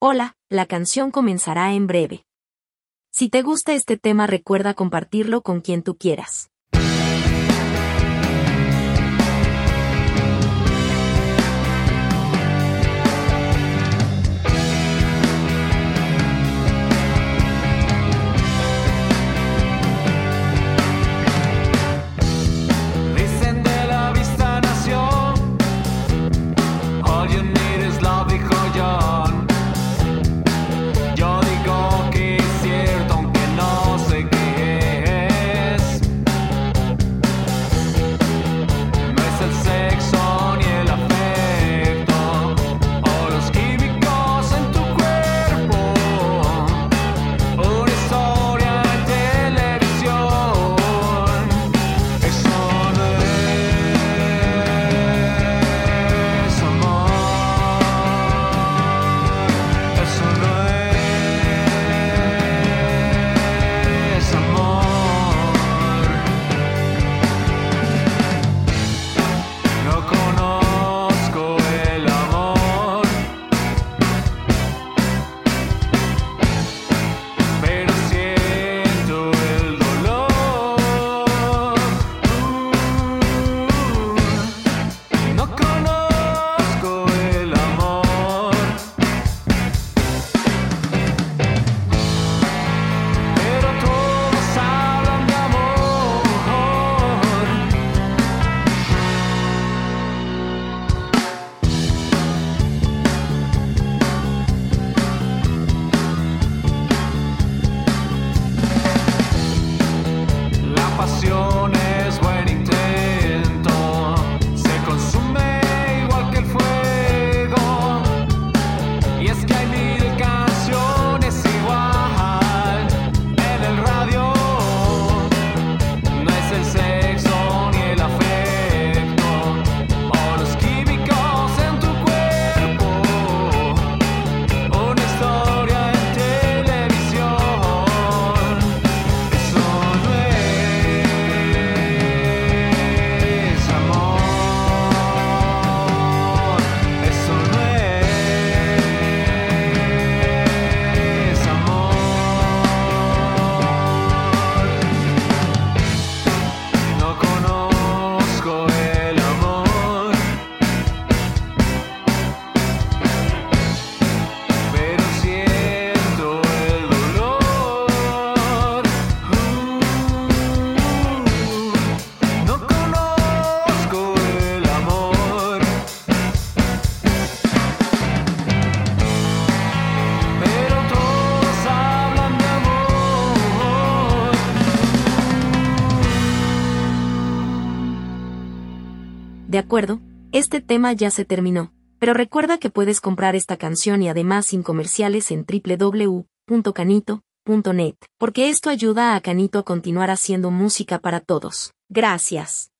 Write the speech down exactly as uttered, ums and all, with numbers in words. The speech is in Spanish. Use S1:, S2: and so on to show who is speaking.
S1: Hola, la canción comenzará en breve. Si te gusta este tema, recuerda compartirlo con quien tú quieras. De acuerdo, este tema ya se terminó, pero recuerda que puedes comprar esta canción y además sin comerciales en doble u doble u doble u punto canito punto net, porque esto ayuda a Canito a continuar haciendo música para todos. Gracias.